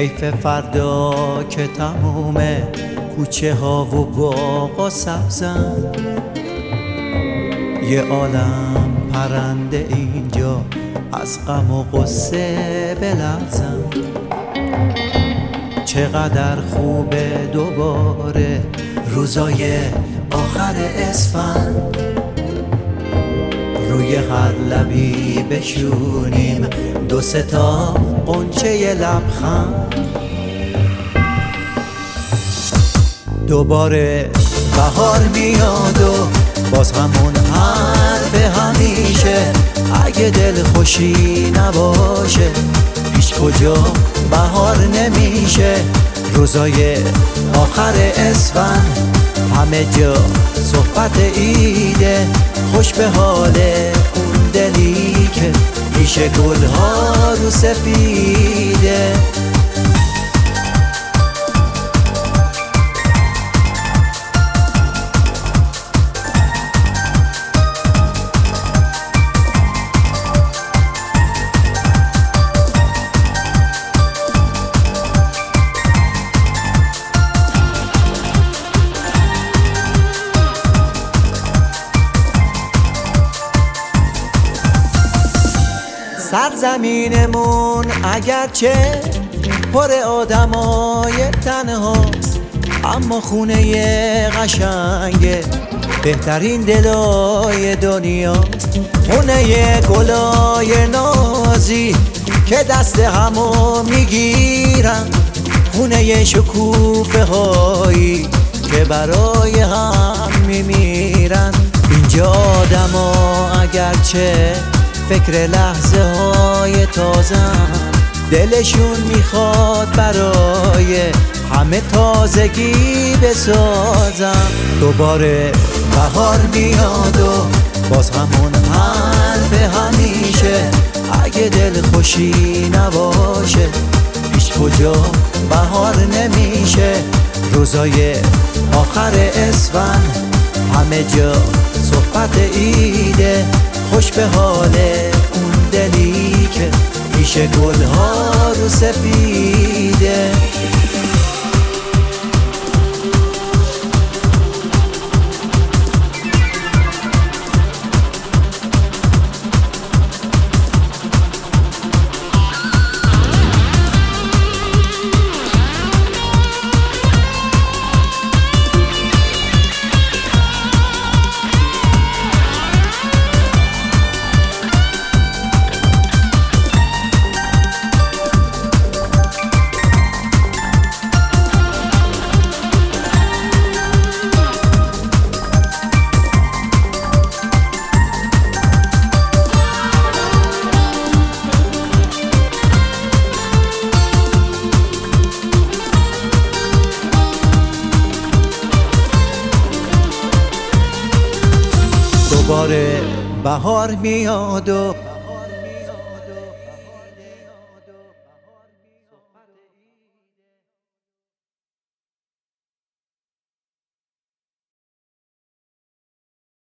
حیف فردا که تمومه کوچه ها و باغا سبزن، یه عالم پرنده اینجا از غم و غصه بلرزن. چقدر خوبه دوباره روزای آخر اسفند، روی هر لبی بشونیم دو سه تا غنچه لبخند. دوباره بهار میاد و باز همون حرف همیشه، اگه دل خوشی نباشه هیچ کجا بهار نمیشه. روزای آخر اسفند همه جا صحبت عیده، خوش به حال اون دلی که ریش گلها رو سفیده. سرزمینمون اگرچه پر آدمای تنهاست، اما خونه قشنگه بهترین دلای دنیاست. خونه گلای نازی که دست همو میگیرن، خونه شکوفه هایی که برای هم میمیرن. اینجا آدما اگرچه فکر لحظه های تازن، دلشون میخواد برای همه تازگی بسازن. دوباره بهار میاد و باز همون حرف همیشه، اگه دل خوشی نباشه هیچ کجا بهار نمیشه. روزای آخر اسفند همه جا صحبت عیده، خوش به حال اون دلی که ریش گلها رو سفیده. دوباره بهار میاد و